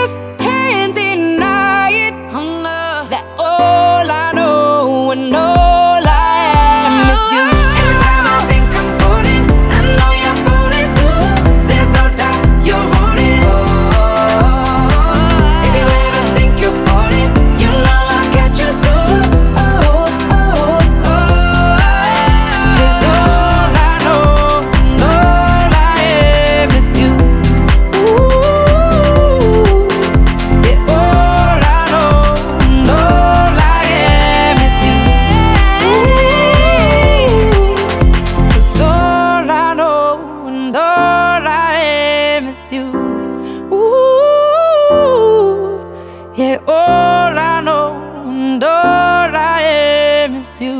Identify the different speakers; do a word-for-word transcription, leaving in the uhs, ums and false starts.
Speaker 1: just can't deny it. That all I know and all I am is you. Every time I think I'm falling, I know you're falling too. There's no doubt you're falling. Oh, if you ever think you're falling, you know I'll catch you too. Oh, oh, oh, oh. 'Cause all I know and all I am is you. Ooh, yeah, all I know and all I am is you. Ooh, 'cause all I know and all I am is you. Ooh, yeah, all I know and all I am is you.